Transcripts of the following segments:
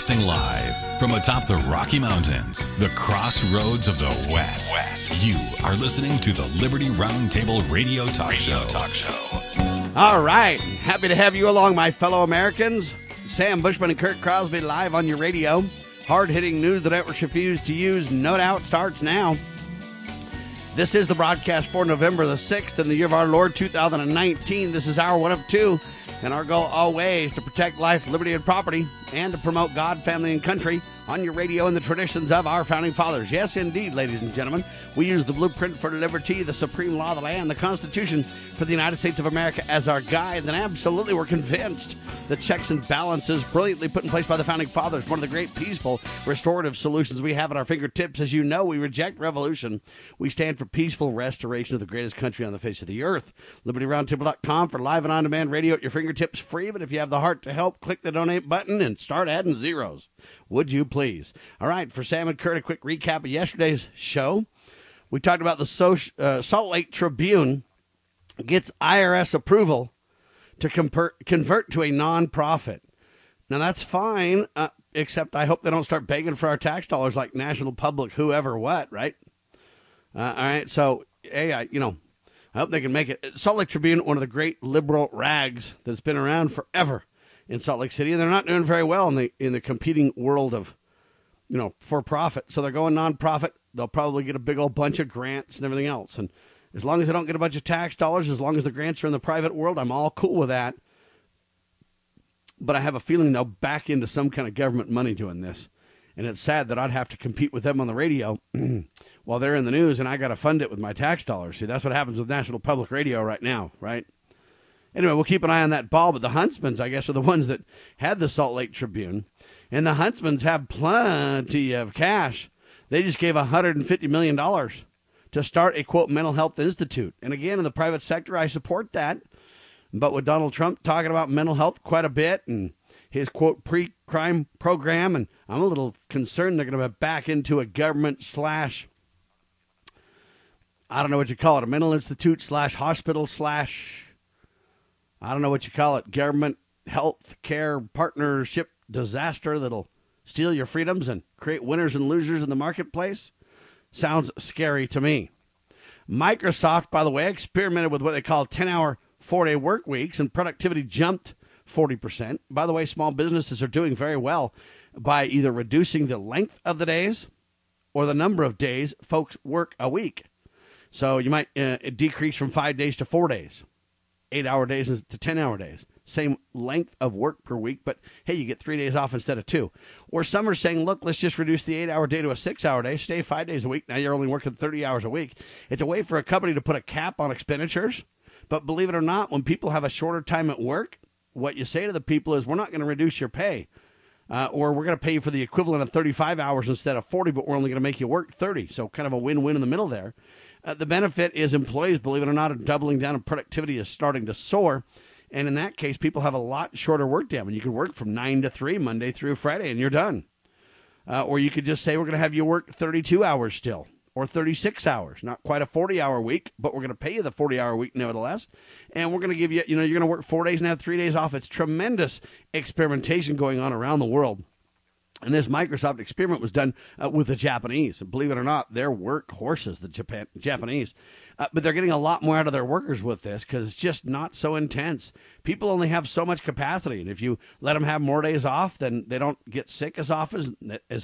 Broadcasting live from atop the Rocky Mountains, the crossroads of the West. You are listening to the Liberty Roundtable Radio Talk Show. All right. Happy to have you along, my fellow Americans. Sam Bushman and Kurt Crosby live on your radio. Hard-hitting news the networks refuse to use, no doubt, starts now. This is the broadcast for November the 6th in the year of our Lord 2019. This is hour 1 of 2. And our goal always to protect life, liberty, and property, and to promote God, family, and country on your radio and the traditions of our founding fathers. Yes, indeed, ladies and gentlemen, we use the blueprint for liberty, the supreme law of the land, the Constitution for the United States of America as our guide. And absolutely, we're convinced the checks and balances brilliantly put in place by the founding fathers, one of the great peaceful, restorative solutions we have at our fingertips. As you know, we reject revolution. We stand for peaceful restoration of the greatest country on the face of the earth. LibertyRoundtable.com for live and on-demand radio at your fingertips, free. But if you have the heart to help, click the donate button and start adding zeros. Would you please? All right, for Sam and Kurt, a quick recap of yesterday's show. We talked about the Salt Lake Tribune gets IRS approval to convert to a nonprofit. Now, that's fine, except I hope they don't start begging for our tax dollars like National Public, whoever, what, right? All right, so, hey, I hope they can make it. Salt Lake Tribune, one of the great liberal rags that's been around forever in Salt Lake City, and they're not doing very well in the competing world of, for profit. So they're going nonprofit. They'll probably get a big old bunch of grants and everything else. And as long as they don't get a bunch of tax dollars, as long as the grants are in the private world, I'm all cool with that. But I have a feeling they'll back into some kind of government money doing this. And it's sad that I'd have to compete with them on the radio while they're in the news, and I got to fund it with my tax dollars. See, that's what happens with National Public Radio right now, right? Anyway, we'll keep an eye on that ball, but the Huntsmans, I guess, are the ones that had the Salt Lake Tribune, and the Huntsmans have plenty of cash. They just gave $150 million to start a, quote, mental health institute. And again, in the private sector, I support that, but with Donald Trump talking about mental health quite a bit and his, quote, pre-crime program, and I'm a little concerned they're going to back into a government slash, I don't know what you call it, a mental institute slash hospital slash, I don't know what you call it, government health care partnership disaster that'll steal your freedoms and create winners and losers in the marketplace. Sounds scary to me. Microsoft, by the way, experimented with what they call 10-hour, 4-day work weeks, and productivity jumped 40%. By the way, small businesses are doing very well by either reducing the length of the days or the number of days folks work a week. So you might decrease from 5 days to 4 days. 8-hour days to 10-hour days. Same length of work per week, but hey, you get 3 days off instead of 2. Or some are saying, look, let's just reduce the 8-hour day to a 6-hour day, stay 5 days a week. Now you're only working 30 hours a week. It's a way for a company to put a cap on expenditures. But believe it or not, when people have a shorter time at work, what you say to the people is, we're not going to reduce your pay. Or we're going to pay you for the equivalent of 35 hours instead of 40, but we're only going to make you work 30. So kind of a win-win in the middle there. The benefit is employees, believe it or not, are doubling down and productivity is starting to soar. And in that case, people have a lot shorter work day. I mean, you can work from 9 to 3, Monday through Friday, and you're done. Or you could just say, we're going to have you work 32 hours still, or 36 hours. Not quite a 40-hour week, but we're going to pay you the 40-hour week nevertheless. And we're going to give you, you're going to work 4 days and have 3 days off. It's tremendous experimentation going on around the world. And this Microsoft experiment was done with the Japanese. Believe it or not, they're workhorses, the Japanese. But they're getting a lot more out of their workers with this because it's just not so intense. People only have so much capacity. And if you let them have more days off, then they don't get sick as often.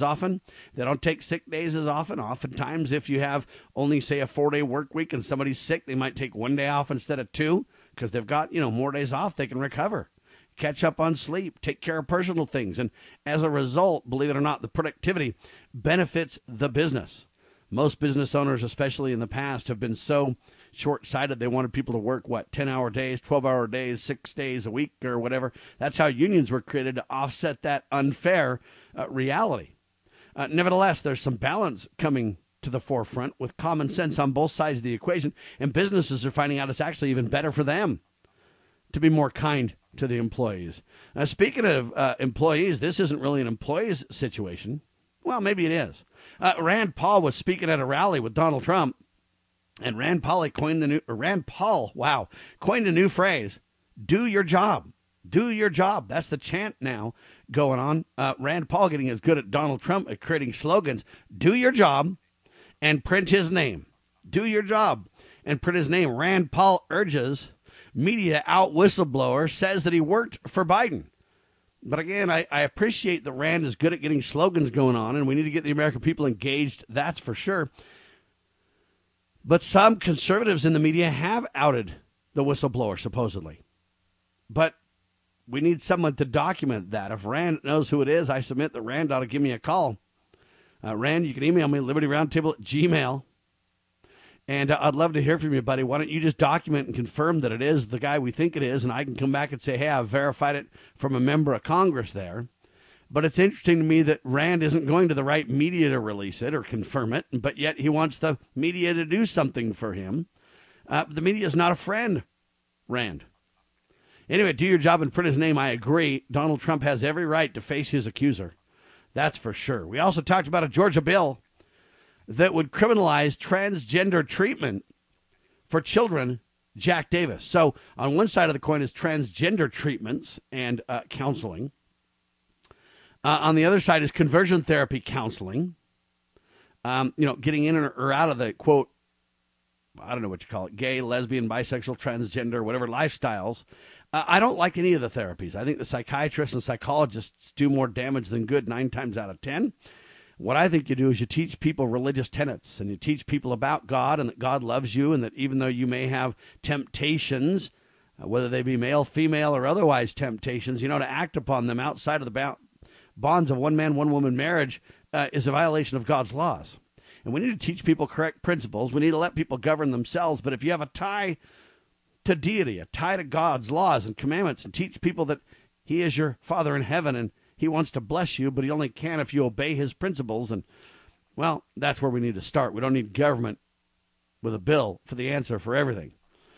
They don't take sick days as often. Oftentimes, if you have only, say, a 4-day work week and somebody's sick, they might take 1 day off instead of 2 because they've got, more days off. They can recover. Catch up on sleep, take care of personal things. And as a result, believe it or not, the productivity benefits the business. Most business owners, especially in the past, have been so short-sighted. They wanted people to work, 10-hour days, 12-hour days, 6 days a week or whatever. That's how unions were created to offset that unfair reality. Nevertheless, there's some balance coming to the forefront with common sense on both sides of the equation. And businesses are finding out it's actually even better for them to be more kind to the employees. Speaking of employees, this isn't really an employee's situation. Well, maybe it is. Rand Paul was speaking at a rally with Donald Trump, and Rand Paul coined a new phrase: "Do your job." Do your job. That's the chant now going on. Rand Paul getting as good at Donald Trump at creating slogans. Do your job and print his name. Do your job and print his name. Rand Paul urges media out whistleblower says that he worked for Biden. But again, I appreciate that Rand is good at getting slogans going on, and we need to get the American people engaged, that's for sure. But some conservatives in the media have outed the whistleblower, supposedly. But we need someone to document that. If Rand knows who it is, I submit that Rand ought to give me a call. Rand, you can email me, libertyroundtable@gmail.com. And I'd love to hear from you, buddy. Why don't you just document and confirm that it is the guy we think it is, and I can come back and say, hey, I've verified it from a member of Congress there. But it's interesting to me that Rand isn't going to the right media to release it or confirm it, but yet he wants the media to do something for him. The media is not a friend, Rand. Anyway, do your job and print his name. I agree. Donald Trump has every right to face his accuser. That's for sure. We also talked about a Georgia bill that would criminalize transgender treatment for children, Jack Davis. So on one side of the coin is transgender treatments and counseling. On the other side is conversion therapy counseling. Getting in or out of the, quote, I don't know what you call it, gay, lesbian, bisexual, transgender, whatever lifestyles. I don't like any of the therapies. I think the psychiatrists and psychologists do more damage than good 9 times out of 10. What I think you do is you teach people religious tenets, and you teach people about God and that God loves you, and that even though you may have temptations, whether they be male, female, or otherwise temptations, to act upon them outside of the bonds of one man, one woman marriage is a violation of God's laws. And we need to teach people correct principles. We need to let people govern themselves. But if you have a tie to deity, a tie to God's laws and commandments, and teach people that he is your Father in heaven and he wants to bless you, but he only can if you obey his principles. And, well, that's where we need to start. We don't need government with a bill for the answer for everything.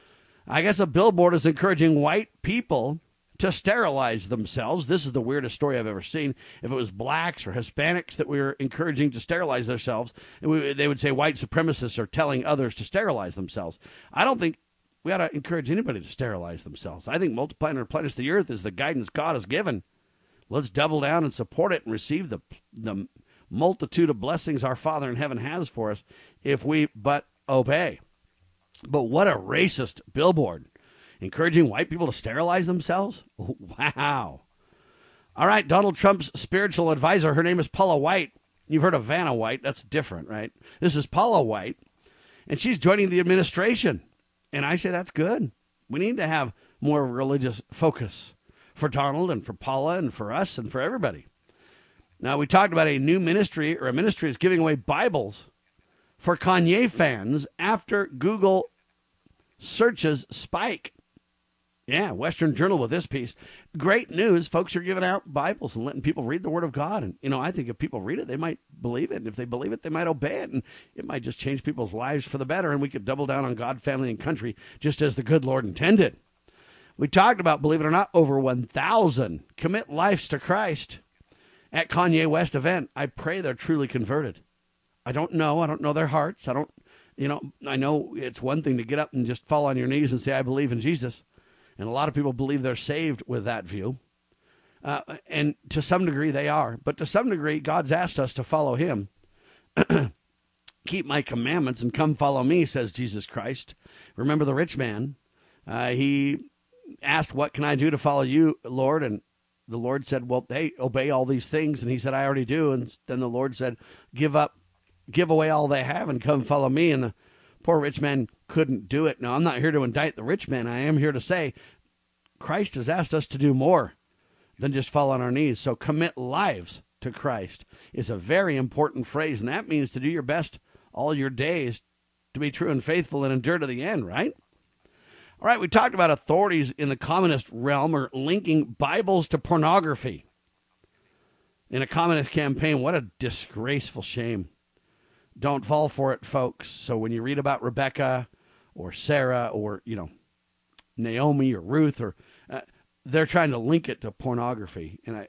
I guess a billboard is encouraging white people to sterilize themselves. This is the weirdest story I've ever seen. If it was blacks or Hispanics that we were encouraging to sterilize themselves, they would say white supremacists are telling others to sterilize themselves. I don't think we ought to encourage anybody to sterilize themselves. I think multiply and replenish the earth is the guidance God has given. Let's double down and support it and receive the multitude of blessings our Father in heaven has for us if we but obey. But what a racist billboard. Encouraging white people to sterilize themselves? Wow. All right, Donald Trump's spiritual advisor, her name is Paula White. You've heard of Vanna White. That's different, right? This is Paula White, and she's joining the administration. And I say that's good. We need to have more religious focus for Donald and for Paula and for us and for everybody. Now, we talked about a new ministry, or a ministry is giving away Bibles for Kanye fans after Google searches spike. Yeah, Western Journal with this piece. Great news. Folks are giving out Bibles and letting people read the Word of God. And, I think if people read it, they might believe it. And if they believe it, they might obey it. And it might just change people's lives for the better. And we could double down on God, family, and country, just as the good Lord intended. We talked about, believe it or not, over 1,000 commit lives to Christ at Kanye West event. I pray they're truly converted. I don't know their hearts. I know it's one thing to get up and just fall on your knees and say, I believe in Jesus. And a lot of people believe they're saved with that view. And to some degree they are. But to some degree, God's asked us to follow him. Keep my commandments and come follow me, says Jesus Christ. Remember the rich man. He asked, what can I do to follow you, Lord? And the Lord said, well, hey, obey all these things. And he said, I already do. And then the Lord said, give away all they have and come follow me. And the poor rich man couldn't do it. Now, I'm not here to indict the rich man. I am here to say Christ has asked us to do more than just fall on our knees. So commit lives to Christ is a very important phrase. And that means to do your best all your days to be true and faithful and endure to the end, right? All right, we talked about authorities in the communist realm are linking Bibles to pornography in a communist campaign. What a disgraceful shame. Don't fall for it, folks. So when you read about Rebecca or Sarah or, Naomi or Ruth, or they're trying to link it to pornography. And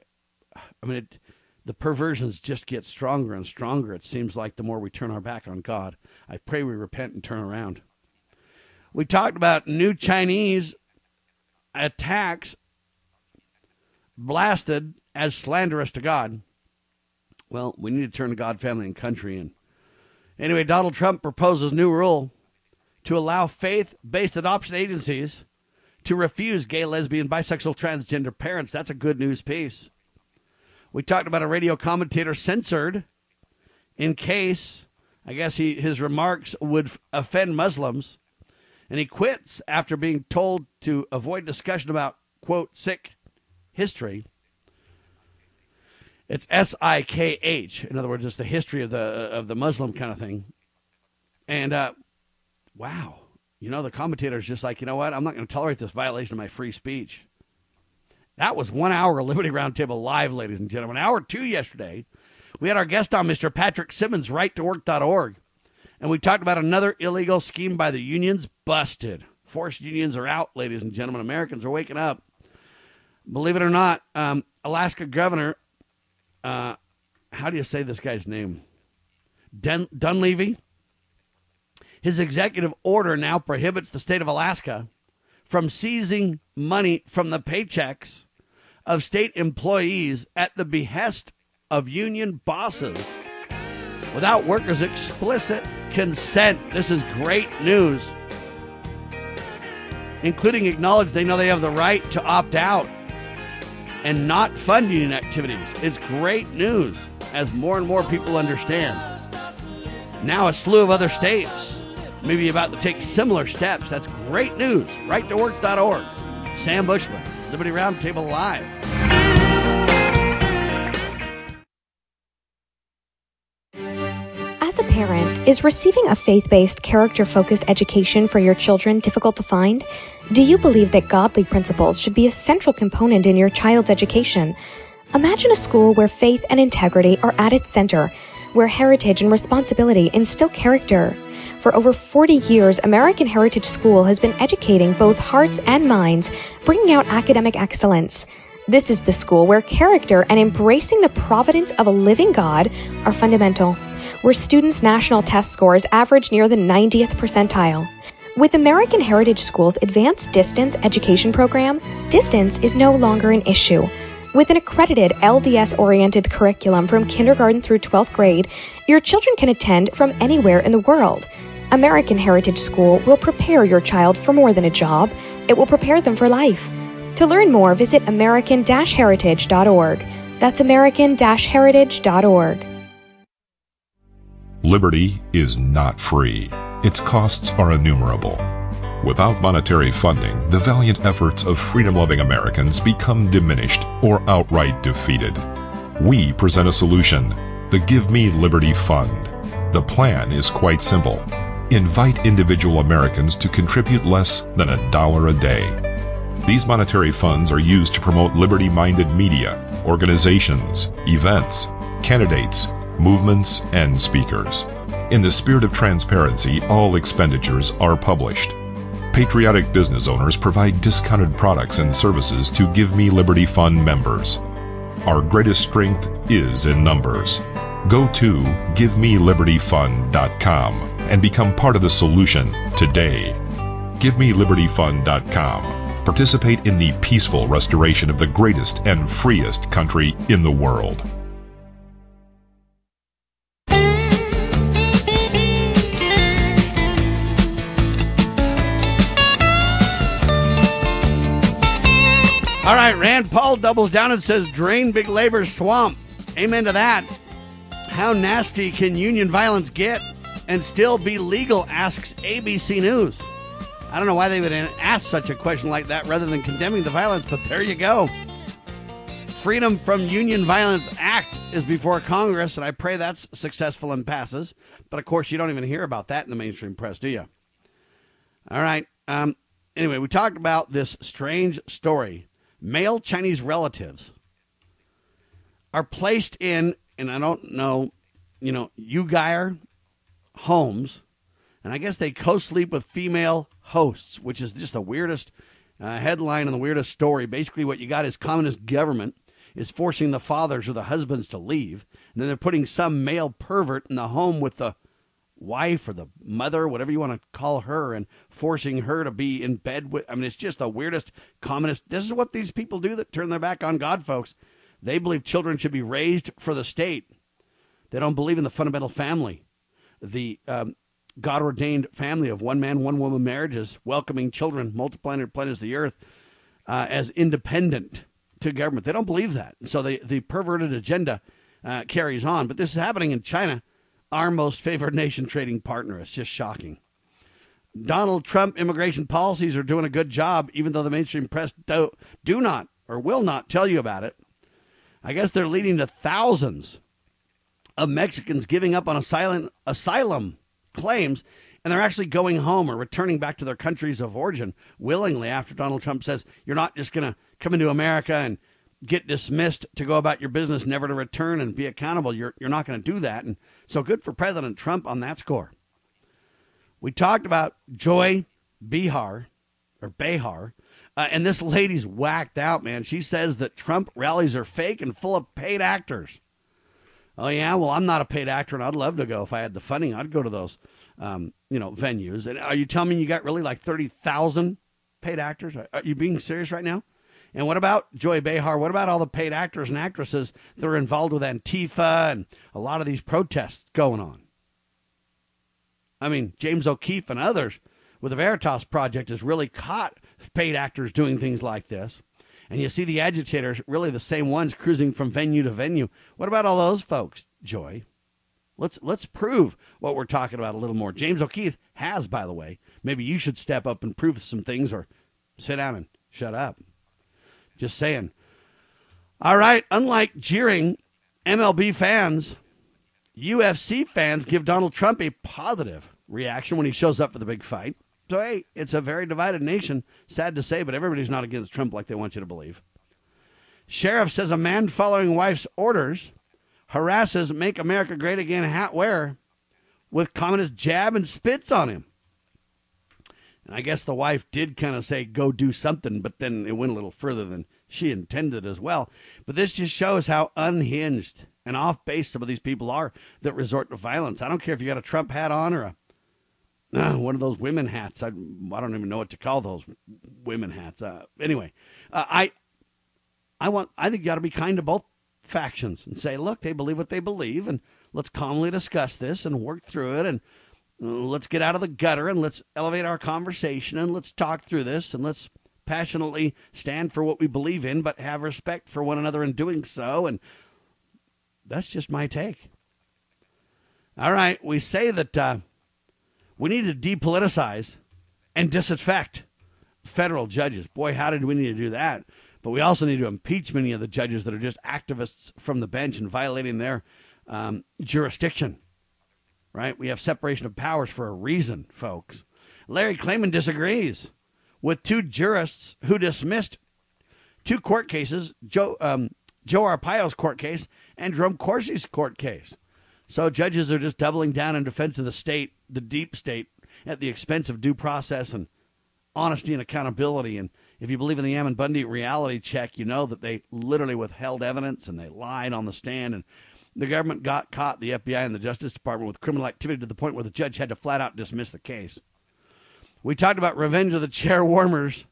the perversions just get stronger and stronger. It seems like the more we turn our back on God. I pray we repent and turn around. We talked about new Chinese attacks blasted as slanderous to God. Well, we need to turn to God, family, and country. And anyway, Donald Trump proposes new rule to allow faith-based adoption agencies to refuse gay, lesbian, bisexual, transgender parents. That's a good news piece. We talked about a radio commentator censored in case, I guess, his remarks would offend Muslims. And he quits after being told to avoid discussion about, quote, Sikh history. It's SIKH. In other words, it's the history of the Muslim kind of thing. And, wow. You know, the commentator's just like, you know what? I'm not going to tolerate this violation of my free speech. That was 1 hour of Liberty Roundtable Live, ladies and gentlemen. Hour 2 yesterday. We had our guest on, Mr. Patrick Simmons, righttowork.org. And we talked about another illegal scheme by the unions. Busted. Forced unions are out, ladies and gentlemen. Americans are waking up. Believe it or not, Alaska Governor, how do you say this guy's name? Dunleavy. His executive order now prohibits the state of Alaska from seizing money from the paychecks of state employees at the behest of union bosses without workers' explicit consent. This is great news, including acknowledge they know they have the right to opt out and not fund union activities. It's great news as more and more people understand. Now a slew of other states may be about to take similar steps. That's great news. Righttowork.org. Sam Bushman, Liberty Roundtable Live. As a parent, is receiving a faith-based, character-focused education for your children difficult to find? Do you believe that godly principles should be a central component in your child's education? Imagine a school where faith and integrity are at its center, where heritage and responsibility instill character. For over 40 years, American Heritage School has been educating both hearts and minds, bringing out academic excellence. This is the school where character and embracing the providence of a living God are fundamental, where students' national test scores average near the 90th percentile. With American Heritage School's advanced distance education program, distance is no longer an issue. With an accredited LDS-oriented curriculum from kindergarten through 12th grade, your children can attend from anywhere in the world. American Heritage School will prepare your child for more than a job. It will prepare them for life. To learn more, visit American-Heritage.org. That's American-Heritage.org. Liberty is not free. Its costs are innumerable. Without monetary funding, the valiant efforts of freedom-loving Americans become diminished or outright defeated. We present a solution, the Give Me Liberty Fund. The plan is quite simple. Invite individual Americans to contribute less than $1 a day. These monetary funds are used to promote liberty-minded media, organizations, events, candidates, movements, and speakers. In the spirit of transparency, all expenditures are published. Patriotic business owners provide discounted products and services to Give Me Liberty Fund members. Our greatest strength is in numbers. Go to GiveMeLibertyFund.com and become part of the solution today. GiveMeLibertyFund.com. Participate in the peaceful restoration of the greatest and freest country in the world. All right, Rand Paul doubles down and says, drain big labor's swamp. Amen to that. How nasty can union violence get and still be legal, asks ABC News. I don't know why they would ask such a question like that rather than condemning the violence, but there you go. Freedom from Union Violence Act is before Congress, and I pray that's successful and passes. But, of course, you don't even hear about that in the mainstream press, do you? All right. Anyway, we talked about this strange story. Male Chinese relatives are placed in, and I don't know, Uyghur homes, and I guess they co-sleep with female hosts, which is just the weirdest headline and the weirdest story. Basically, what you got is communist government is forcing the fathers or the husbands to leave, and then they're putting some male pervert in the home with the wife or the mother, whatever you want to call her, and forcing her to be in bed with. I mean, it's just the weirdest communist. This is what these people do that turn their back on God, folks. They believe children should be raised for the state. They don't believe in the fundamental family, the God-ordained family of one man, one woman marriages, welcoming children, multiplying and replenishing the earth as independent to government. They don't believe that. So the perverted agenda carries on. But this is happening in China, our most favored nation trading partner. It's just shocking. Donald Trump immigration policies are doing a good job, even though the mainstream press do not or will not tell you about it. I guess they're leading to thousands of Mexicans giving up on asylum claims, and they're actually going home or returning back to their countries of origin willingly after Donald Trump says you're not just going to come into America and get dismissed to go about your business, never to return and be accountable. You're not going to do that. And so good for President Trump on that score. We talked about Joy Behar, and this lady's whacked out, man. She says that Trump rallies are fake and full of paid actors. Oh, yeah? Well, I'm not a paid actor, and I'd love to go. If I had the funding, I'd go to those, venues. And are you telling me you got really like 30,000 paid actors? Are you being serious right now? And what about Joy Behar? What about all the paid actors and actresses that are involved with Antifa and a lot of these protests going on? I mean, James O'Keefe and others with the Veritas Project has really caught paid actors doing things like this. And you see the agitators, really the same ones, cruising from venue to venue. What about all those folks, Joy? Let's prove what we're talking about a little more. James O'Keefe has, by the way. Maybe you should step up and prove some things or sit down and shut up. Just saying. All right, unlike jeering MLB fans, UFC fans give Donald Trump a positive reaction when he shows up for the big fight. So, hey, it's a very divided nation, sad to say, but everybody's not against Trump like they want you to believe. Sheriff says a man following wife's orders harasses Make America Great Again hat wearer with communist jab and spits on him. And I guess the wife did kind of say, go do something, but then it went a little further than she intended as well. But this just shows how unhinged and off base some of these people are that resort to violence. I don't care if you got a Trump hat on or one of those women hats. I don't even know what to call those women hats. Anyway, I think you got to be kind to both factions and say, look, they believe what they believe, and let's calmly discuss this and work through it, and let's get out of the gutter and let's elevate our conversation and let's talk through this and let's passionately stand for what we believe in, but have respect for one another in doing so. And that's just my take. All right, we say that we need to depoliticize and disaffect federal judges. Boy, how did we need to do that? But we also need to impeach many of the judges that are just activists from the bench and violating their jurisdiction. Right? We have separation of powers for a reason, folks. Larry Klayman disagrees with two jurists who dismissed two court cases, Joe Arpaio's court case and Jerome Corsi's court case. So judges are just doubling down in defense of the state, the deep state, at the expense of due process and honesty and accountability. And if you believe in the Ammon Bundy reality check, you know that they literally withheld evidence and they lied on the stand. And the government got caught, the FBI and the Justice Department, with criminal activity to the point where the judge had to flat out dismiss the case. We talked about revenge of the chair warmers.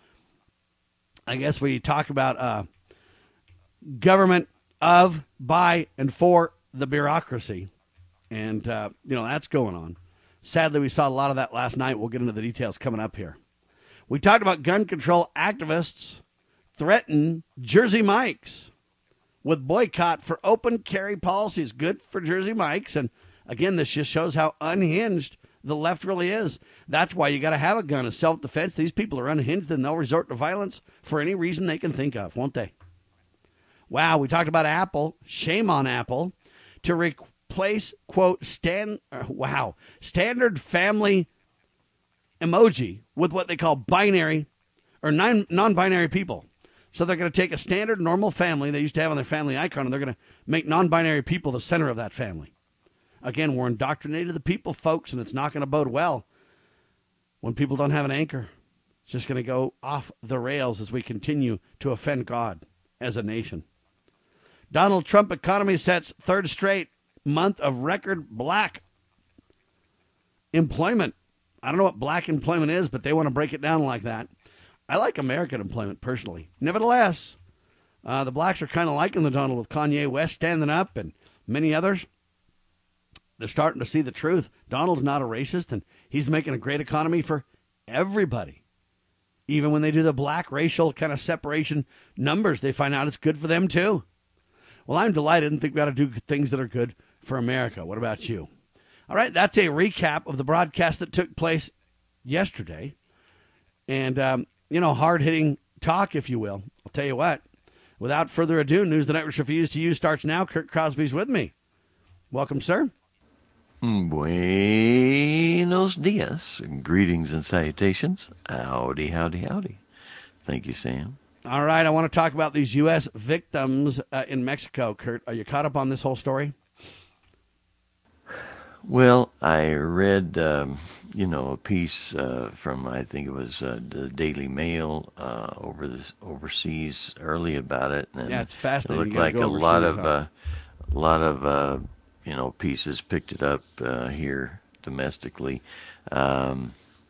I guess we talk about government of, by, and for the bureaucracy. And, that's going on. Sadly, we saw a lot of that last night. We'll get into the details coming up here. We talked about gun control activists threaten Jersey Mike's with boycott for open carry policies. Good for Jersey Mike's. And again, this just shows how unhinged the left really is. That's why you got to have a gun as self-defense. These people are unhinged and they'll resort to violence for any reason they can think of, won't they? Wow, we talked about Apple. Shame on Apple to replace, quote, standard family emoji with what they call binary or non-binary people. So they're going to take a standard normal family they used to have on their family icon, and they're going to make non-binary people the center of that family. Again, we're indoctrinated the people, folks, and it's not going to bode well when people don't have an anchor. It's just going to go off the rails as we continue to offend God as a nation. Donald Trump economy sets third straight month of record black. employment. I don't know what black employment is, but they want to break it down like that. I like American employment personally. Nevertheless, the blacks are kind of liking the Donald with Kanye West standing up and many others. They're starting to see the truth. Donald's not a racist, and he's making a great economy for everybody. Even when they do the black racial kind of separation numbers, they find out it's good for them too. Well, I'm delighted and think we got to do things that are good for America. What about you? All right, that's a recap of the broadcast that took place yesterday. And, hard-hitting talk, if you will. I'll tell you what, without further ado, News the Networks refuse to use starts now. Kurt Crosby's with me. Welcome, sir. Buenos dias. Greetings and salutations. Howdy, howdy, howdy. Thank you, Sam. All right, I want to talk about these U.S. victims in Mexico. Kurt, are you caught up on this whole story? Well, I read, a piece from, I think it was the Daily Mail overseas early about it. And yeah, it's fascinating. It looked like a lot of pieces picked it up here domestically. I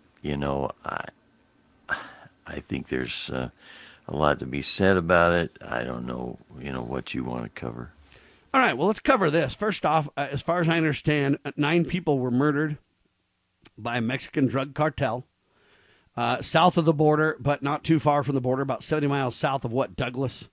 think there's a lot to be said about it. I don't know, what you want to cover. All right, well, let's cover this. First off, as far as I understand, 9 people were murdered by a Mexican drug cartel south of the border, but not too far from the border, about 70 miles south of Douglas?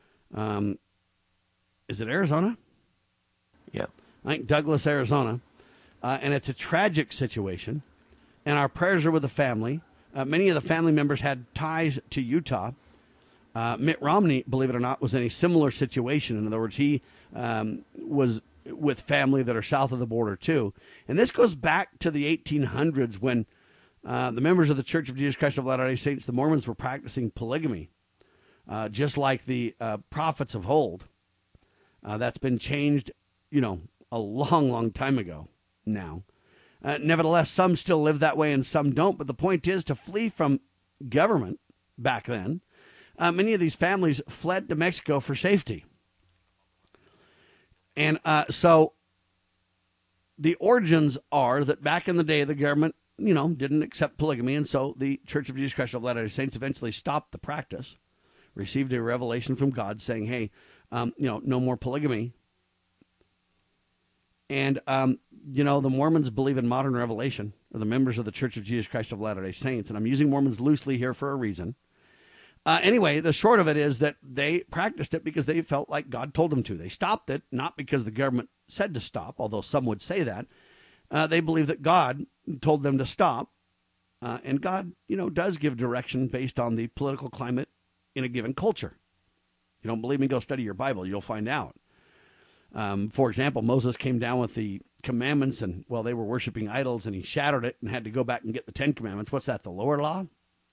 Is it Arizona? Yeah. I think Douglas, Arizona. And it's a tragic situation. And our prayers are with the family. Many of the family members had ties to Utah. Mitt Romney, believe it or not, was in a similar situation. In other words, he was with family that are south of the border, too. And this goes back to the 1800s when the members of the Church of Jesus Christ of Latter-day Saints, the Mormons, were practicing polygamy, just like the prophets of old. That's been changed, a long, long time ago now. Nevertheless, some still live that way and some don't. But the point is to flee from government back then. Many of these families fled to Mexico for safety. And so the origins are that back in the day, the government, didn't accept polygamy. And so the Church of Jesus Christ of Latter-day Saints eventually stopped the practice, received a revelation from God saying, hey, no more polygamy. And, the Mormons believe in modern revelation, or the members of the Church of Jesus Christ of Latter-day Saints. And I'm using Mormons loosely here for a reason. Anyway, the short of it is that they practiced it because they felt like God told them to. They stopped it, not because the government said to stop, although some would say that. They believe that God told them to stop. And God, does give direction based on the political climate in a given culture. You don't believe me? Go study your Bible. You'll find out. For example, Moses came down with the commandments and, they were worshiping idols and he shattered it and had to go back and get the 10 commandments. What's that, the lower law?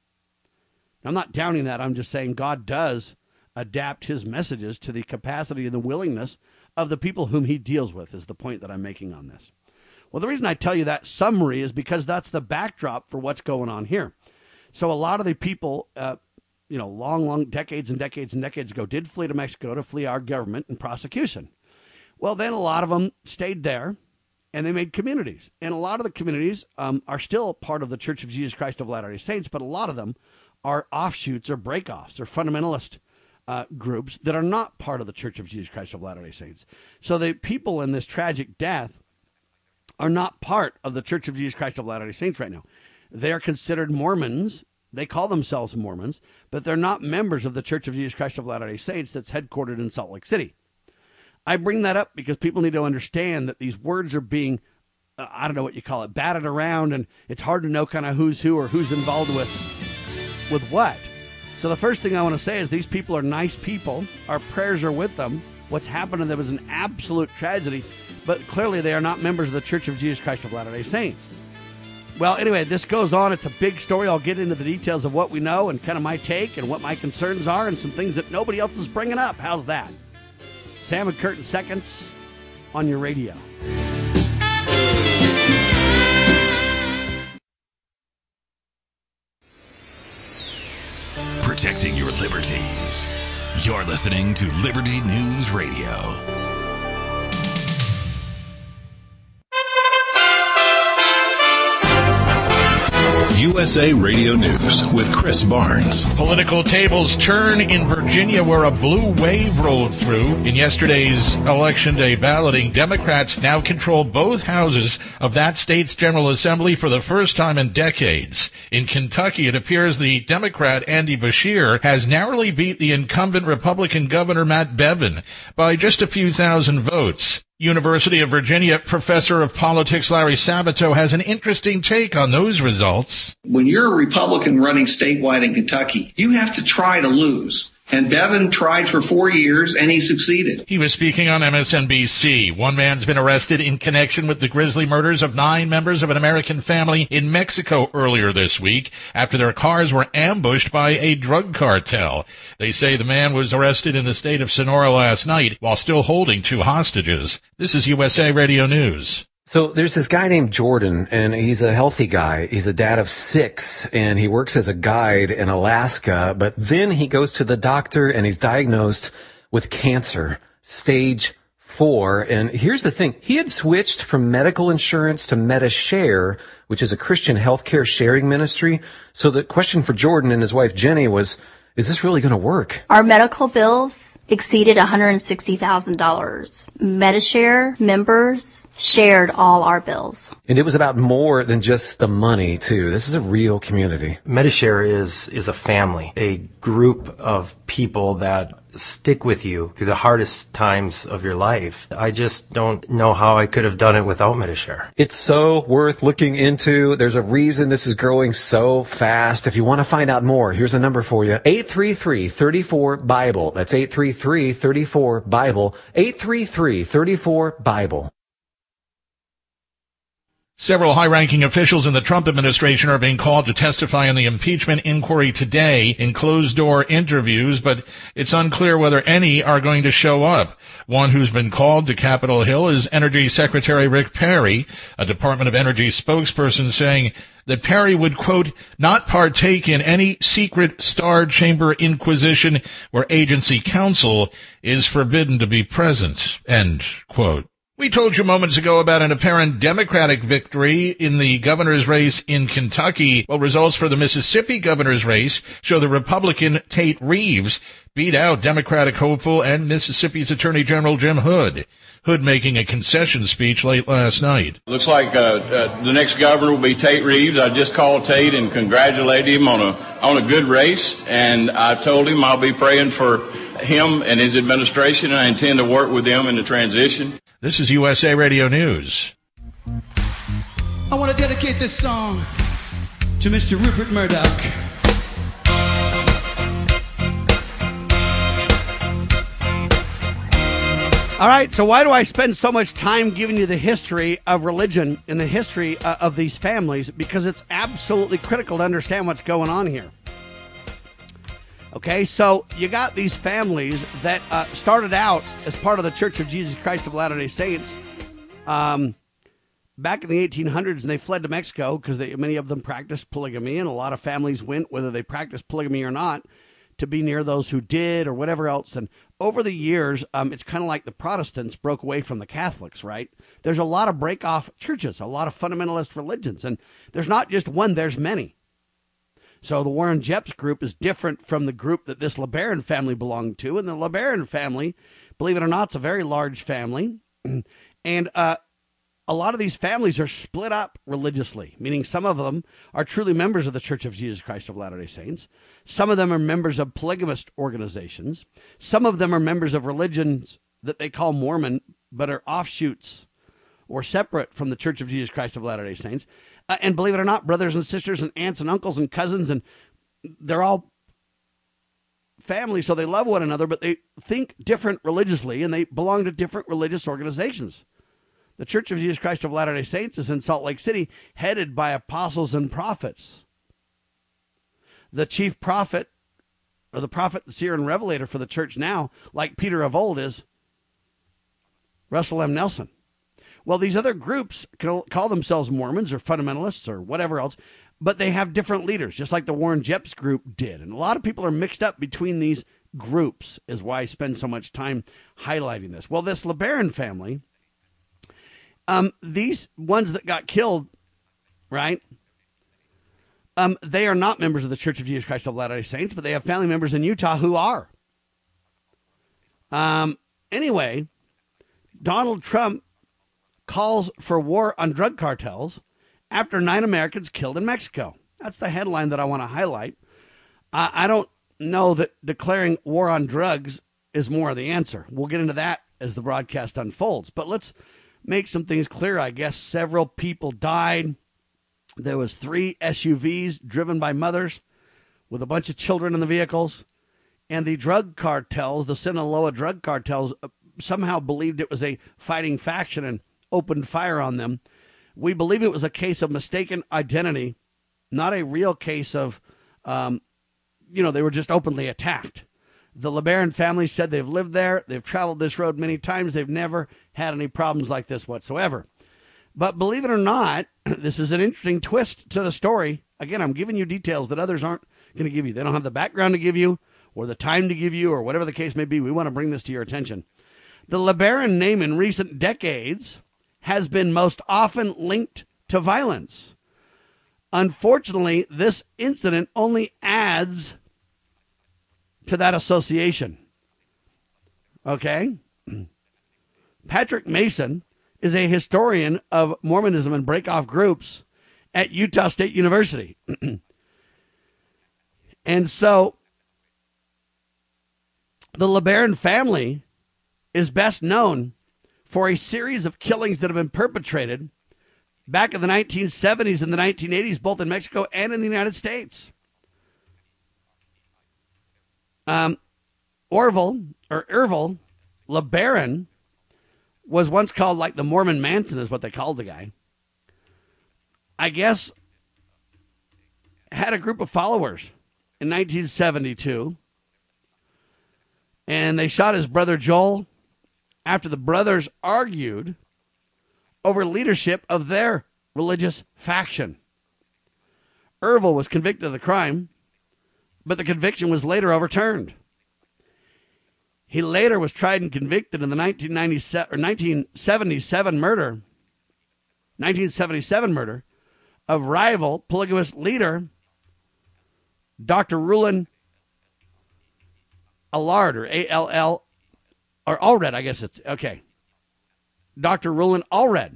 I'm not downing that. I'm just saying God does adapt his messages to the capacity and the willingness of the people whom he deals with is the point that I'm making on this. Well, the reason I tell you that summary is because that's the backdrop for what's going on here. So a lot of the people, long decades and decades and decades ago did flee to Mexico to flee our government and prosecution. Well, then a lot of them stayed there and they made communities. And a lot of the communities are still part of the Church of Jesus Christ of Latter-day Saints, but a lot of them are offshoots or breakoffs or fundamentalist groups that are not part of the Church of Jesus Christ of Latter-day Saints. So the people in this tragic death are not part of the Church of Jesus Christ of Latter-day Saints right now. They are considered Mormons. They call themselves Mormons, but they're not members of the Church of Jesus Christ of Latter-day Saints that's headquartered in Salt Lake City. I bring that up because people need to understand that these words are being, I don't know what you call it, batted around, and it's hard to know kind of who's who or who's involved with what. So the first thing I want to say is these people are nice people. Our prayers are with them. What's happened to them is an absolute tragedy, but clearly they are not members of the Church of Jesus Christ of Latter-day Saints. Well, anyway, this goes on. It's a big story. I'll get into the details of what we know and kind of my take and what my concerns are and some things that nobody else is bringing up. How's that? Sam and Kurt in seconds on your radio. Protecting your liberties. You're listening to Liberty News Radio. USA Radio News with Chris Barnes. Political tables turn in Virginia, where a blue wave rolled through. In yesterday's Election Day balloting, Democrats now control both houses of that state's General Assembly for the first time in decades. In Kentucky, it appears the Democrat Andy Beshear has narrowly beat the incumbent Republican Governor Matt Bevin by just a few thousand votes. University of Virginia professor of politics Larry Sabato has an interesting take on those results. When you're a Republican running statewide in Kentucky, you have to try to lose. And Bevin tried for 4 years, and he succeeded. He was speaking on MSNBC. One man's been arrested in connection with the grisly murders of 9 members of an American family in Mexico earlier this week after their cars were ambushed by a drug cartel. They say the man was arrested in the state of Sonora last night while still holding 2 hostages. This is USA Radio News. So there's this guy named Jordan, and he's a healthy guy. He's a dad of 6, and he works as a guide in Alaska. But then he goes to the doctor, and he's diagnosed with cancer, stage 4. And here's the thing. He had switched from medical insurance to MediShare, which is a Christian healthcare sharing ministry. So the question for Jordan and his wife Jenny was, is this really going to work? Our medical bills exceeded $160,000. MediShare members shared all our bills. And it was about more than just the money, too. This is a real community. MediShare is a family, a group of people that stick with you through the hardest times of your life. I just don't know how I could have done it without MediShare. It's so worth looking into. There's a reason this is growing so fast. If you want to find out more, here's a number for you. 833-34-BIBLE. That's 833-34-BIBLE. 833-34-BIBLE. Several high-ranking officials in the Trump administration are being called to testify in the impeachment inquiry today in closed-door interviews, but it's unclear whether any are going to show up. One who's been called to Capitol Hill is Energy Secretary Rick Perry, a Department of Energy spokesperson saying that Perry would, quote, not partake in any secret star chamber inquisition where agency counsel is forbidden to be present, end quote. We told you moments ago about an apparent Democratic victory in the governor's race in Kentucky. Well, results for the Mississippi governor's race show the Republican Tate Reeves beat out Democratic hopeful and Mississippi's Attorney General Jim Hood. Hood making a concession speech late last night. Looks like the next governor will be Tate Reeves. I just called Tate and congratulated him on a good race, and I told him I'll be praying for him and his administration, and I intend to work with them in the transition. This is USA Radio News. I want to dedicate this song to Mr. Rupert Murdoch. All right, so why do I spend so much time giving you the history of religion and the history of these families? Because it's absolutely critical to understand what's going on here. Okay, so you got these families that started out as part of the Church of Jesus Christ of Latter-day Saints back in the 1800s, and they fled to Mexico because many of them practiced polygamy, and a lot of families went, whether they practiced polygamy or not, to be near those who did or whatever else. And over the years, it's kind of like the Protestants broke away from the Catholics, right? There's a lot of break-off churches, a lot of fundamentalist religions, and there's not just one, there's many. So the Warren Jepps group is different from the group that this LeBaron family belonged to. And the LeBaron family, believe it or not, is a very large family. And a lot of these families are split up religiously, meaning some of them are truly members of the Church of Jesus Christ of Latter-day Saints. Some of them are members of polygamist organizations. Some of them are members of religions that they call Mormon, but are offshoots or separate from the Church of Jesus Christ of Latter-day Saints. And believe it or not, brothers and sisters and aunts and uncles and cousins, and they're all family, so they love one another, but they think different religiously, and they belong to different religious organizations. The Church of Jesus Christ of Latter-day Saints is in Salt Lake City, headed by apostles and prophets. The chief prophet, or the prophet, the seer, and revelator for the church now, like Peter of old, is Russell M. Nelson. Well, these other groups call themselves Mormons or fundamentalists or whatever else, but they have different leaders, just like the Warren Jepps group did. And a lot of people are mixed up between these groups, is why I spend so much time highlighting this. Well, this LeBaron family, these ones that got killed, right, They are not members of the Church of Jesus Christ of Latter-day Saints, but they have family members in Utah who are. Anyway, Donald Trump calls for war on drug cartels after 9 Americans killed in Mexico. That's the headline that I want to highlight. I don't know that declaring war on drugs is more of the answer. We'll get into that as the broadcast unfolds. But let's make some things clear. I guess several people died. There was 3 SUVs driven by mothers with a bunch of children in the vehicles. And the drug cartels, the Sinaloa drug cartels, somehow believed it was a fighting faction and opened fire on them. We believe it was a case of mistaken identity, not a real case of, they were just openly attacked. The LeBaron family said they've lived there. They've traveled this road many times. They've never had any problems like this whatsoever. But believe it or not, this is an interesting twist to the story. Again, I'm giving you details that others aren't going to give you. They don't have the background to give you or the time to give you or whatever the case may be. We want to bring this to your attention. The LeBaron name in recent decades has been most often linked to violence. Unfortunately, this incident only adds to that association. Okay? Patrick Mason is a historian of Mormonism and breakoff groups at Utah State University. And so the LeBaron family is best known for a series of killings that have been perpetrated back in the 1970s and the 1980s, both in Mexico and in the United States. Ervil LeBaron was once called like the Mormon Manson is what they called the guy. I guess had a group of followers in 1972. And they shot his brother Joel after the brothers argued over leadership of their religious faction. Ervil was convicted of the crime, but the conviction was later overturned. He later was tried and convicted in the 1977 murder of rival polygamous leader Dr. Rulon Allard, or A-L-L, or Allred, I guess it's, okay. Dr. Rulon Allred.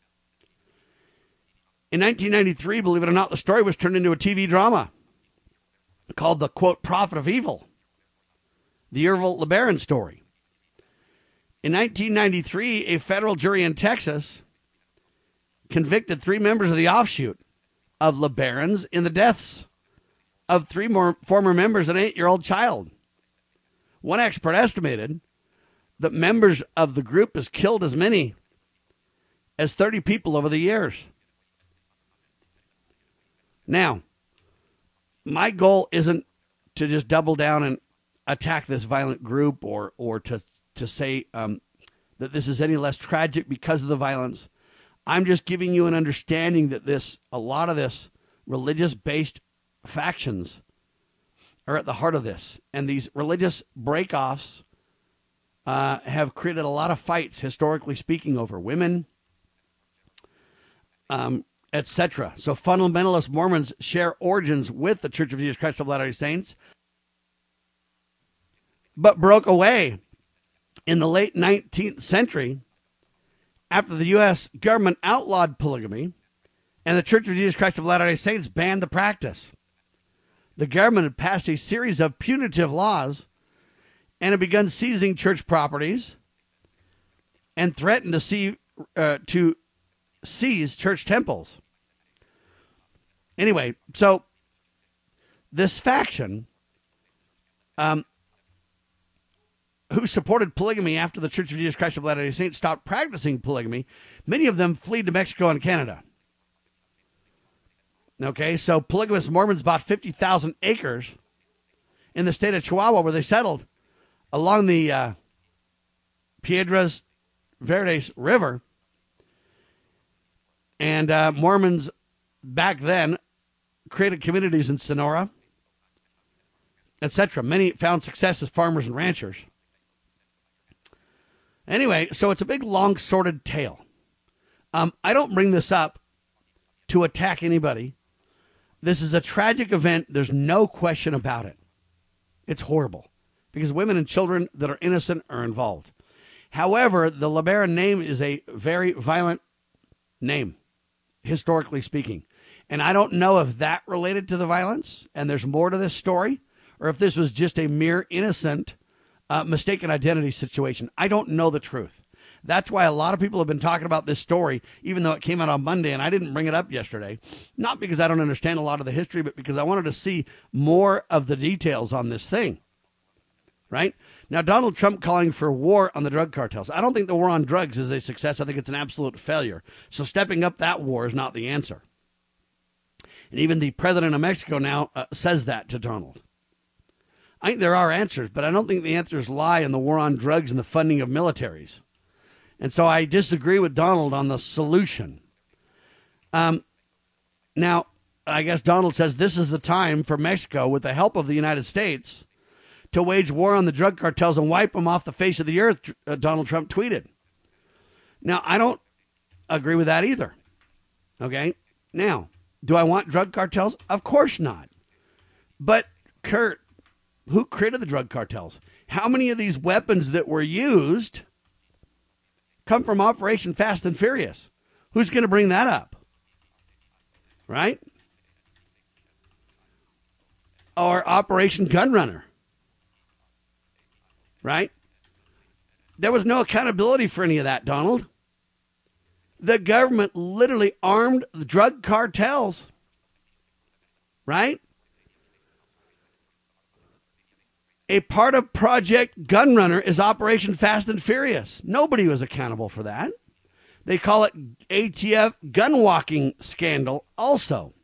In 1993, believe it or not, the story was turned into a TV drama called the, quote, Prophet of Evil, the Ervil LeBaron story. In 1993, a federal jury in Texas convicted 3 members of the offshoot of LeBarons in the deaths of 3 more former members and an 8-year-old child. One expert estimated that members of the group has killed as many as 30 people over the years. Now, my goal isn't to just double down and attack this violent group or to say that this is any less tragic because of the violence. I'm just giving you an understanding that a lot of this religious-based factions are at the heart of this. And these religious breakoffs have created a lot of fights, historically speaking, over women, etc. So fundamentalist Mormons share origins with the Church of Jesus Christ of Latter-day Saints, but broke away in the late 19th century after the U.S. government outlawed polygamy and the Church of Jesus Christ of Latter-day Saints banned the practice. The government had passed a series of punitive laws and had begun seizing church properties and threatened to seize church temples. Anyway, so this faction who supported polygamy after the Church of Jesus Christ of Latter-day Saints stopped practicing polygamy, many of them fled to Mexico and Canada. Okay, so polygamous Mormons bought 50,000 acres in the state of Chihuahua where they settled along the Piedras Verdes River. And Mormons back then created communities in Sonora, etc. Many found success as farmers and ranchers. Anyway, so it's a big, long, sordid tale. I don't bring this up to attack anybody. This is a tragic event. There's no question about it. It's horrible because women and children that are innocent are involved. However, the LeBaron name is a very violent name, historically speaking. And I don't know if that related to the violence and there's more to this story, or if this was just a mere innocent mistaken identity situation. I don't know the truth. That's why a lot of people have been talking about this story, even though it came out on Monday, and I didn't bring it up yesterday. Not because I don't understand a lot of the history, but because I wanted to see more of the details on this thing. Right? Now, Donald Trump calling for war on the drug cartels. I don't think the war on drugs is a success. I think it's an absolute failure. So stepping up that war is not the answer. And even the president of Mexico now says that to Donald. I think there are answers, but I don't think the answers lie in the war on drugs and the funding of militaries. And so I disagree with Donald on the solution. Now, I guess Donald says this is the time for Mexico, with the help of the United States, to wage war on the drug cartels and wipe them off the face of the earth, Donald Trump tweeted. Now, I don't agree with that either. Okay? Now, do I want drug cartels? Of course not. But, Kurt, who created the drug cartels? How many of these weapons that were used come from Operation Fast and Furious? Who's going to bring that up? Right? Or Operation Gunrunner? Right? There was no accountability for any of that, Donald. The government literally armed the drug cartels. Right? A part of Project Gunrunner is Operation Fast and Furious. Nobody was accountable for that. They call it ATF gunwalking scandal also.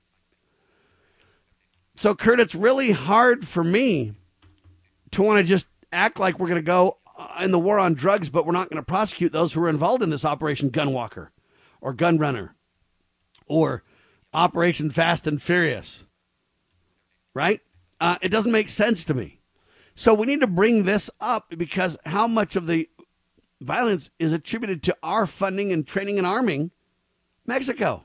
So, Kurt, it's really hard for me to want to just act like we're going to go in the war on drugs, but we're not going to prosecute those who were involved in this Operation Gunwalker or Gunrunner or Operation Fast and Furious. Right? It doesn't make sense to me. So we need to bring this up because how much of the violence is attributed to our funding and training and arming Mexico?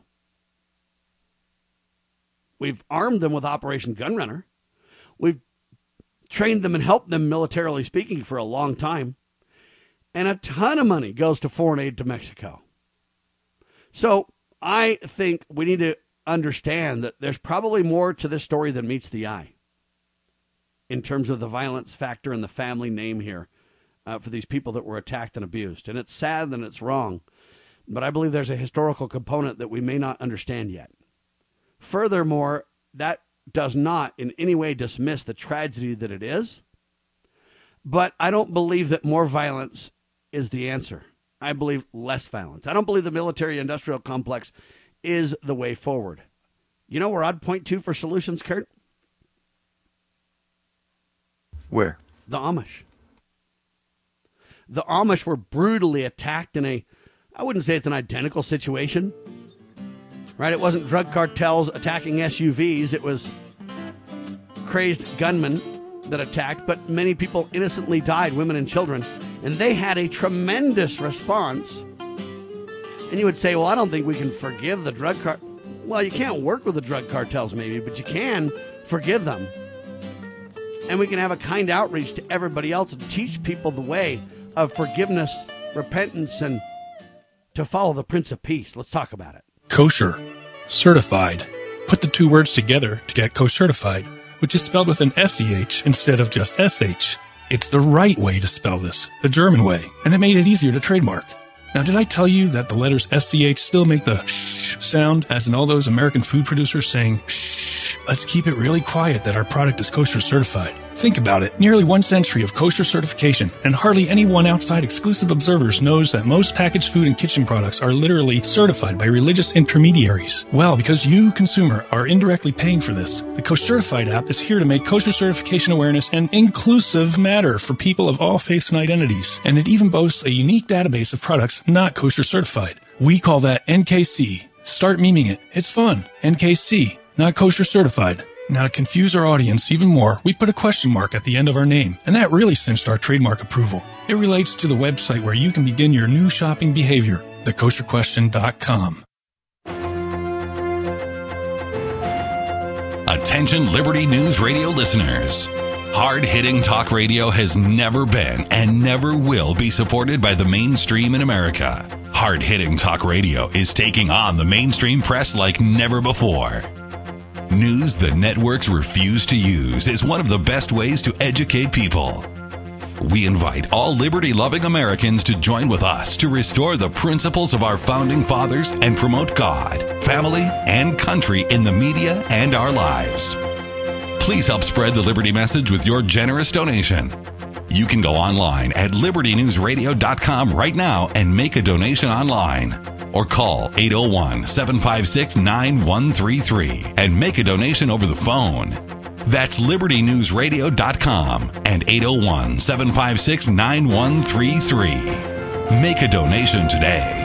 We've armed them with Operation Gunrunner. We've trained them and helped them militarily speaking for a long time. And a ton of money goes to foreign aid to Mexico. So I think we need to understand that there's probably more to this story than meets the eye in terms of the violence factor and the family name here for these people that were attacked and abused. And it's sad and it's wrong, but I believe there's a historical component that we may not understand yet. Furthermore, that does not in any way dismiss the tragedy that it is, but I don't believe that more violence is the answer. I believe less violence. I don't believe the military-industrial complex is the way forward. You know where I'd point to for solutions, Kurt? Where? The Amish. The Amish were brutally attacked in I wouldn't say it's an identical situation, right? It wasn't drug cartels attacking SUVs. It was crazed gunmen that attacked, but many people innocently died, women and children, and they had a tremendous response. And you would say, well, I don't think we can forgive the drug cartels. Well, you can't work with the drug cartels maybe, but you can forgive them. And we can have a kind outreach to everybody else and teach people the way of forgiveness, repentance, and to follow the Prince of Peace. Let's talk about it. Kosher. Certified. Put the two words together to get kosher-certified, which is spelled with an S-E-H instead of just S-H. It's the right way to spell this, the German way, and it made it easier to trademark. Now, did I tell you that the letters S-C-H still make the shh sound, as in all those American food producers saying, shh, let's keep it really quiet that our product is kosher certified. Think about it. Nearly 1 century of kosher certification, and hardly anyone outside exclusive observers knows that most packaged food and kitchen products are literally certified by religious intermediaries. Well, because you, consumer, are indirectly paying for this, the Kosher-Certified app is here to make kosher certification awareness an inclusive matter for people of all faiths and identities. And it even boasts a unique database of products not kosher certified. We call that NKC. Start memeing it. It's fun. NKC, not kosher certified. Now, to confuse our audience even more, we put a question mark at the end of our name, and that really cinched our trademark approval. It relates to the website where you can begin your new shopping behavior, thekosherquestion.com. Attention Liberty News Radio listeners. Hard-hitting talk radio has never been and never will be supported by the mainstream in America. Hard-hitting talk radio is taking on the mainstream press like never before. News the networks refuse to use is one of the best ways to educate people. We invite all liberty-loving Americans to join with us to restore the principles of our founding fathers and promote God, family, and country in the media and our lives. Please help spread the Liberty message with your generous donation. You can go online at libertynewsradio.com right now and make a donation online. Or call 801-756-9133 and make a donation over the phone. That's libertynewsradio.com and 801-756-9133. Make a donation today.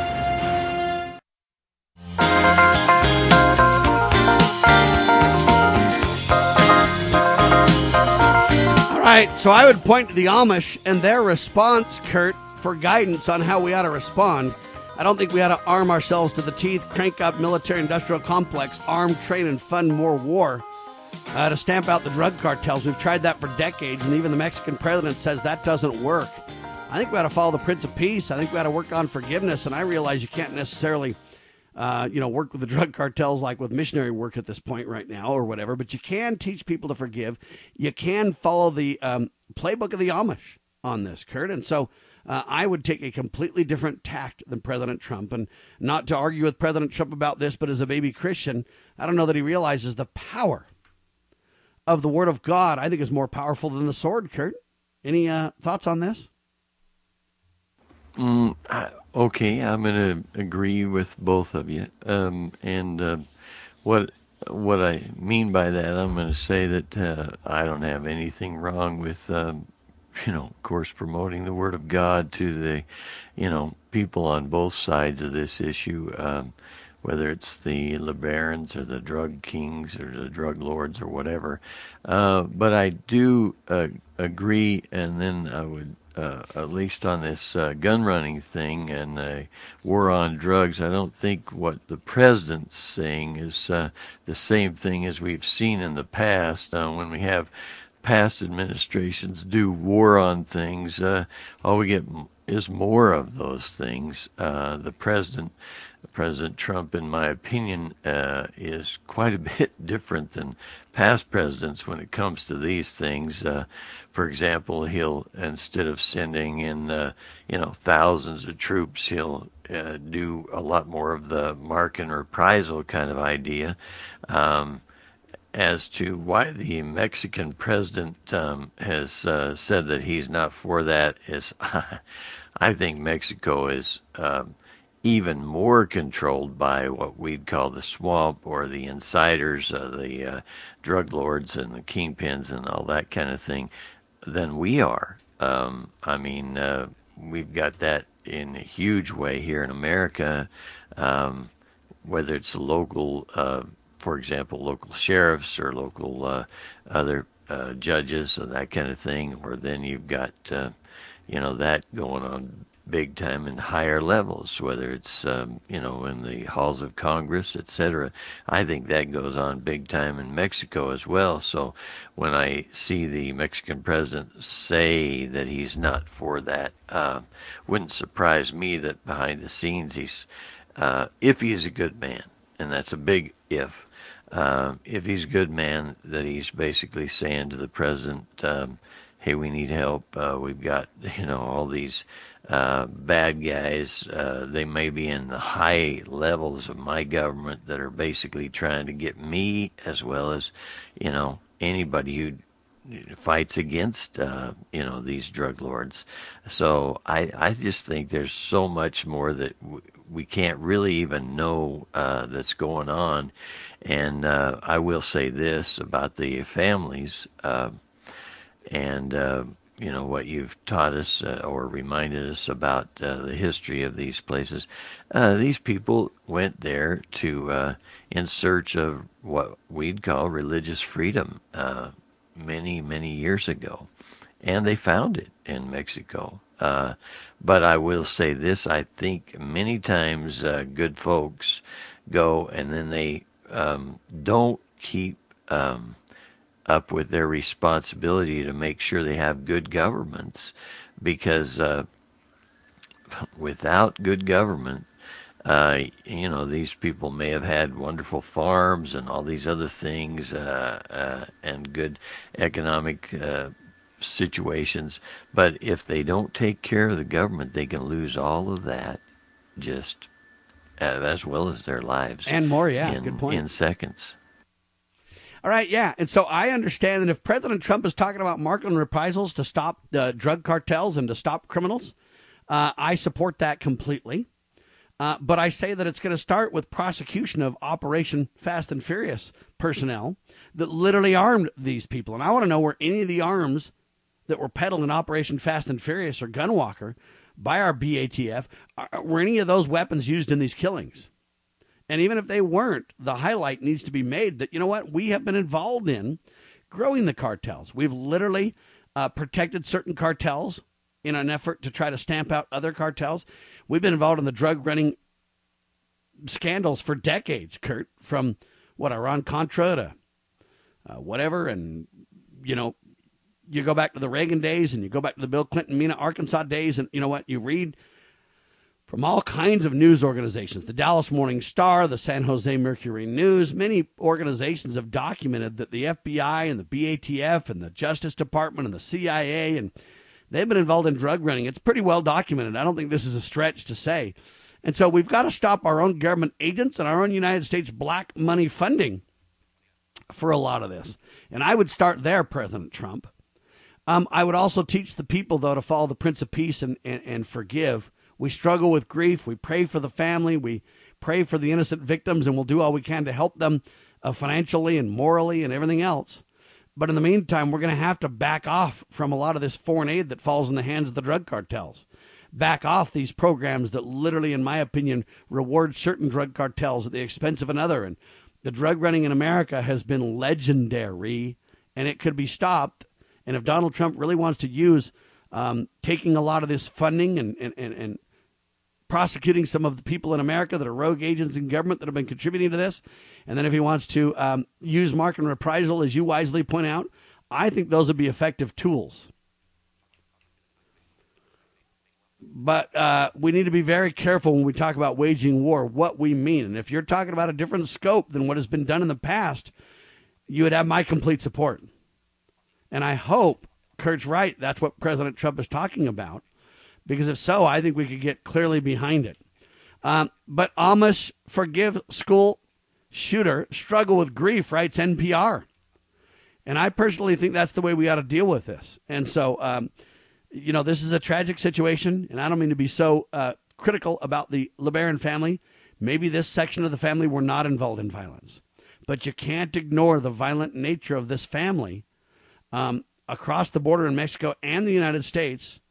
All right, so I would point to the Amish and their response, Kurt, for guidance on how we ought to respond. I don't think we ought to arm ourselves to the teeth, crank up military-industrial complex, arm, train, and fund more war to stamp out the drug cartels. We've tried that for decades, and even the Mexican president says that doesn't work. I think we ought to follow the Prince of Peace. I think we ought to work on forgiveness, and I realize you can't necessarily work with the drug cartels like with missionary work at this point right now or whatever, but you can teach people to forgive. You can follow the playbook of the Amish on this, Kurt, and so I would take a completely different tact than President Trump. And not to argue with President Trump about this, but as a baby Christian, I don't know that he realizes the power of the Word of God. I think is more powerful than the sword, Kurt. Any thoughts on this? Okay, I'm going to agree with both of you. What I mean by that, I'm going to say that I don't have anything wrong with of course, promoting the Word of God to the, people on both sides of this issue, whether it's the liberals or the drug kings or the drug lords or whatever. But I do agree, and then I would, at least on this gun running thing and war on drugs, I don't think what the president's saying is the same thing as we've seen in the past when we have past administrations do war on things. All we get is more of those things. President Trump, in my opinion, is quite a bit different than past presidents when it comes to these things. For example, he'll, instead of sending in thousands of troops, he'll do a lot more of the mark and reprisal kind of idea. As to why the Mexican president has said that he's not for that is, I think Mexico is even more controlled by what we'd call the swamp or the insiders, the drug lords and the kingpins and all that kind of thing than we are. We've got that in a huge way here in America, whether it's the local for example, local sheriffs or local other judges and that kind of thing, or then you've got, that going on big time in higher levels, whether it's, in the halls of Congress, etc. I think that goes on big time in Mexico as well. So when I see the Mexican president say that he's not for that, wouldn't surprise me that behind the scenes he's, if he's a good man, and that's a big if he's a good man, that he's basically saying to the president, hey, we need help. We've got, all these bad guys. They may be in the high levels of my government that are basically trying to get me, as well as, anybody who fights against, these drug lords. So I just think there's so much more that we can't really even know that's going on. And I will say this about the families, what you've taught us or reminded us about the history of these places. These people went there to in search of what we'd call religious freedom many, many years ago, and they found it in Mexico. But I will say this, I think many times good folks go and then they don't keep up with their responsibility to make sure they have good governments, because without good government, these people may have had wonderful farms and all these other things, and good economic situations, but if they don't take care of the government, they can lose all of that, just as well as their lives and more. Good point. In seconds. All right, yeah. And so I understand that if President Trump is talking about Markland reprisals to stop the drug cartels and to stop criminals, I support that completely. But I say that it's going to start with prosecution of Operation Fast and Furious personnel that literally armed these people. And I want to know where any of the arms that were peddled in Operation Fast and Furious or Gunwalker by our BATF, were any of those weapons used in these killings? And even if they weren't, the highlight needs to be made that, you know what, we have been involved in growing the cartels. We've literally protected certain cartels in an effort to try to stamp out other cartels. We've been involved in the drug running scandals for decades, Kurt, from Iran-Contra to whatever. And, you go back to the Reagan days and you go back to the Bill Clinton, Mena, Arkansas days. And you know what? You read from all kinds of news organizations, the Dallas Morning Star, the San Jose Mercury News. Many organizations have documented that the FBI and the BATF and the Justice Department and the CIA, and they've been involved in drug running. It's pretty well documented. I don't think this is a stretch to say. And so we've got to stop our own government agents and our own United States black money funding for a lot of this. And I would start there, President Trump. I would also teach the people, though, to follow the Prince of Peace and forgive. We struggle with grief. We pray for the family. We pray for the innocent victims, and we'll do all we can to help them financially and morally and everything else. But in the meantime, we're going to have to back off from a lot of this foreign aid that falls in the hands of the drug cartels. Back off these programs that literally, in my opinion, reward certain drug cartels at the expense of another. And the drug running in America has been legendary, and it could be stopped. And if Donald Trump really wants to use taking a lot of this funding and prosecuting some of the people in America that are rogue agents in government that have been contributing to this, and then if he wants to use Markland reprisal, as you wisely point out, I think those would be effective tools. But we need to be very careful when we talk about waging war, what we mean. And if you're talking about a different scope than what has been done in the past, you would have my complete support. And I hope Kurt's right. That's what President Trump is talking about. Because if so, I think we could get clearly behind it. But Amish forgive school shooter struggle with grief, writes NPR. And I personally think that's the way we ought to deal with this. And so, this is a tragic situation. And I don't mean to be so critical about the LeBaron family. Maybe this section of the family were not involved in violence. But you can't ignore the violent nature of this family across the border in Mexico and the United States.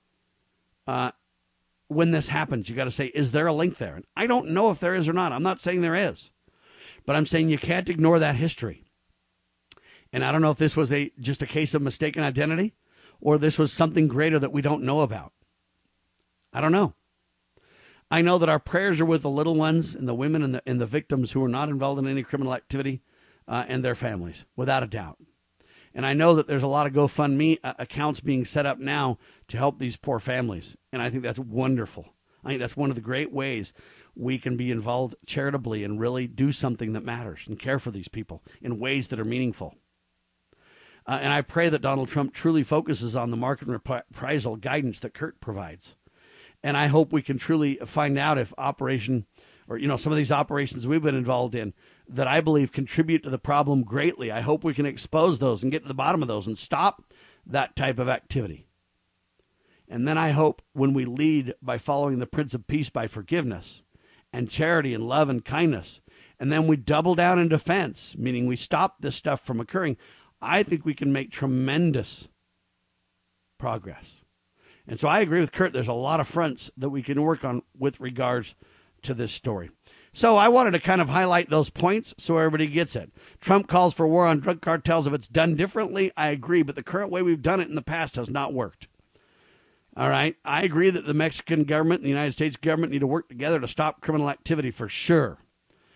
When this happens, you got to say, is there a link there? And I don't know if there is or not. I'm not saying there is, but I'm saying you can't ignore that history. And I don't know if this was just a case of mistaken identity or this was something greater that we don't know about. I don't know. I know that our prayers are with the little ones and the women and the victims who are not involved in any criminal activity and their families, without a doubt. And I know that there's a lot of GoFundMe accounts being set up now to help these poor families. And I think that's wonderful. I think that's one of the great ways we can be involved charitably and really do something that matters and care for these people in ways that are meaningful. And I pray that Donald Trump truly focuses on the Markland reprisal guidance that Kurt provides. And I hope we can truly find out if some of these operations we've been involved in that I believe contribute to the problem greatly. I hope we can expose those and get to the bottom of those and stop that type of activity. And then I hope when we lead by following the Prince of Peace by forgiveness and charity and love and kindness, and then we double down in defense, meaning we stop this stuff from occurring, I think we can make tremendous progress. And so I agree with Kurt. There's a lot of fronts that we can work on with regards to this story. So I wanted to kind of highlight those points so everybody gets it. Trump calls for war on drug cartels. If it's done differently, I agree. But the current way we've done it in the past has not worked. All right. I agree that the Mexican government and the United States government need to work together to stop criminal activity for sure.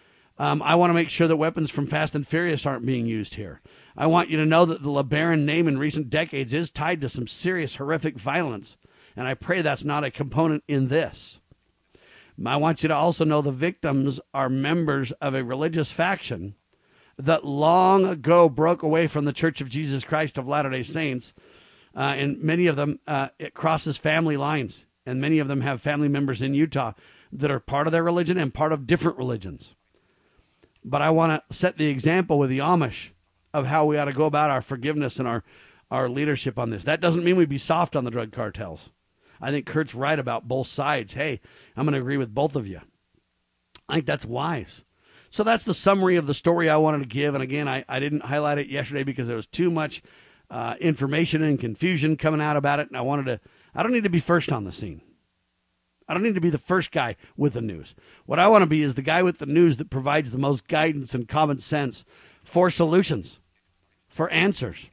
I want to make sure that weapons from Fast and Furious aren't being used here. I want you to know that the LeBaron name in recent decades is tied to some serious, horrific violence, and I pray that's not a component in this. I want you to also know the victims are members of a religious faction that long ago broke away from the Church of Jesus Christ of Latter-day Saints, and many of them, it crosses family lines, and many of them have family members in Utah that are part of their religion and part of different religions. But I want to set the example with the Amish of how we ought to go about our forgiveness and our leadership on this. That doesn't mean we be soft on the drug cartels. I think Kurt's right about both sides. Hey, I'm going to agree with both of you. I think that's wise. So that's the summary of the story I wanted to give. And again, I didn't highlight it yesterday because there was too much information and confusion coming out about it. And I don't need to be first on the scene. I don't need to be the first guy with the news. What I want to be is the guy with the news that provides the most guidance and common sense for solutions, for answers.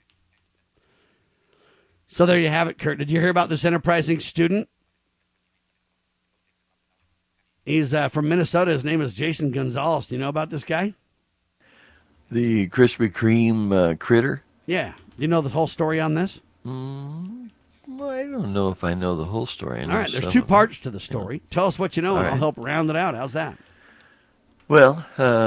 So there you have it, Kurt. Did you hear about this enterprising student? He's from Minnesota. His name is Jason Gonzalez. Do you know about this guy? The Krispy Kreme critter? Yeah. Do you know the whole story on this? Well, I don't know if I know the whole story. All right, there's two parts to the story. Yeah. Tell us what you know, and I'll help round it out. How's that? Well,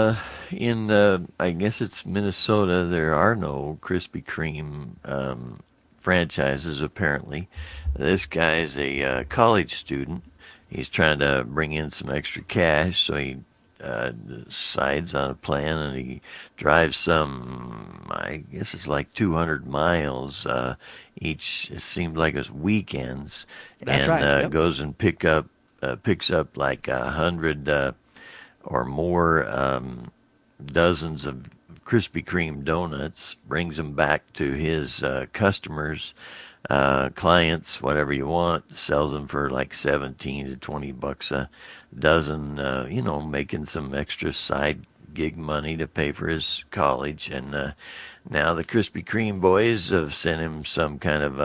in I guess it's Minnesota, there are no Krispy Kreme franchises, apparently. This guy is a college student. He's trying to bring in some extra cash, so he decides on a plan, and he drives some, I guess it's like 200 miles each. It seemed like it was weekends. That's and right. Yep. Goes and picks up like 100 or more dozens of Krispy Kreme donuts, brings them back to his customers, clients, whatever you want, sells them for like $17 to $20 a dozen, making some extra side gig money to pay for his college. And now the Krispy Kreme boys have sent him some kind of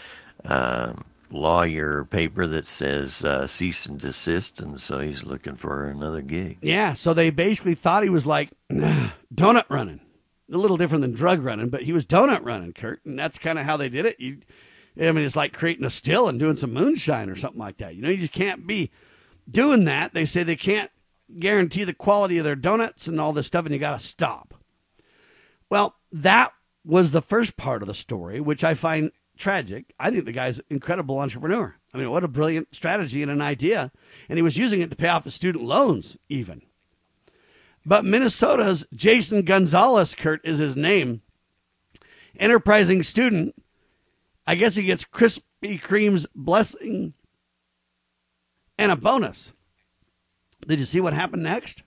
a lawyer paper that says cease and desist, and so he's looking for another gig. Yeah, so they basically thought he was like donut running. A little different than drug running, but he was donut running, Kurt, and that's kind of how they did it. It's like creating a still and doing some moonshine or something like that. You just can't be doing that. They say they can't guarantee the quality of their donuts and all this stuff, and you got to stop. Well, that was the first part of the story, which I find tragic. I think the guy's an incredible entrepreneur. I mean, what a brilliant strategy and an idea. And he was using it to pay off his student loans, even. But Minnesota's Jason Gonzalez, Kurt, is his name. Enterprising student. I guess he gets Krispy Kreme's blessing and a bonus. Did you see what happened next?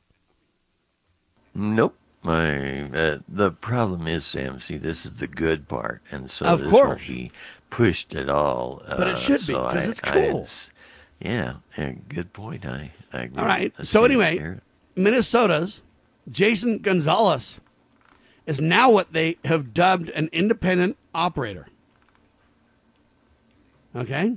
Nope. The problem is, Sam, see, this is the good part, and so of this course. won't be pushed at all. But it should be, because it's cool. Yeah, good point. I agree. All right. So anyway, Minnesota's Jason Gonzalez is now what they have dubbed an independent operator. Okay?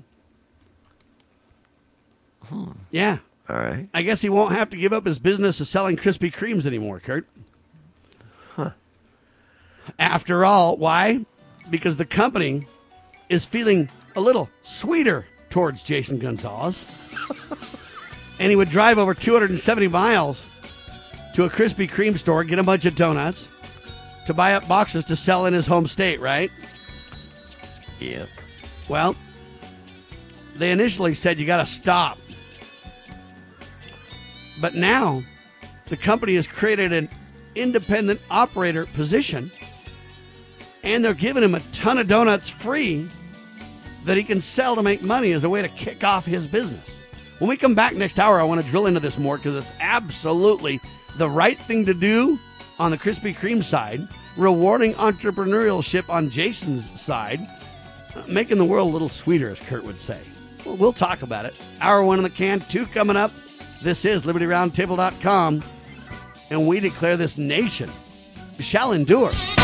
Yeah. All right. I guess he won't have to give up his business of selling Krispy Kremes anymore, Kurt. Huh. After all, why? Because the company is feeling a little sweeter towards Jason Gonzalez. And he would drive over 270 miles to a Krispy Kreme store, get a bunch of donuts to buy up boxes to sell in his home state, right? Yeah. Well, they initially said you got to stop. But now the company has created an independent operator position, and they're giving him a ton of donuts free that he can sell to make money as a way to kick off his business. When we come back next hour, I want to drill into this more because it's absolutely the right thing to do on the Krispy Kreme side, rewarding entrepreneurship on Jason's side, making the world a little sweeter, as Kurt would say. Well, we'll talk about it. Hour 1 in the can, 2 coming up. This is LibertyRoundtable.com, and we declare this nation shall endure.